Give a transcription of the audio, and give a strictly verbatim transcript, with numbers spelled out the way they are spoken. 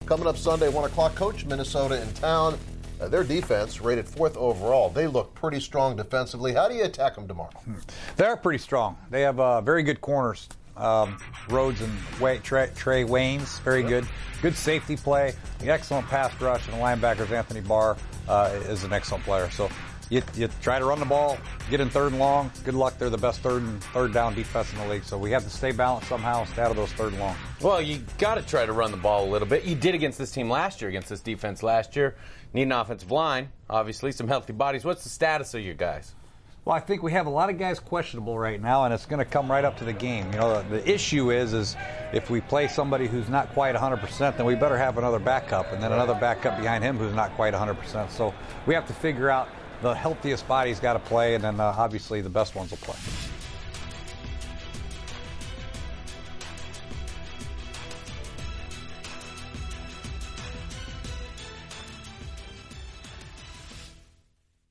Coming up Sunday, one o'clock, Coach Minnesota in town. Uh, their defense rated fourth overall. They look pretty strong defensively. How do you attack them tomorrow? They're pretty strong. They have uh, very good corners. Um, Rhodes and Way, Trey, Trey Waynes, very good. Good safety play, excellent pass rush, and the linebackers, Anthony Barr, uh, is an excellent player. So you, you try to run the ball, get in third and long. Good luck. They're the best third and third down defense in the league. So we have to stay balanced somehow, stay out of those third and long. Well, you got to try to run the ball a little bit. You did against this team last year, against this defense last year. Need an offensive line, obviously, some healthy bodies. What's the status of your guys? Well, I think we have a lot of guys questionable right now, and it's going to come right up to the game. You know, the, the issue is, is if we play somebody who's not quite one hundred percent, then we better have another backup, and then another backup behind him who's not quite one hundred percent. So we have to figure out the healthiest body's got to play, and then uh, obviously the best ones will play.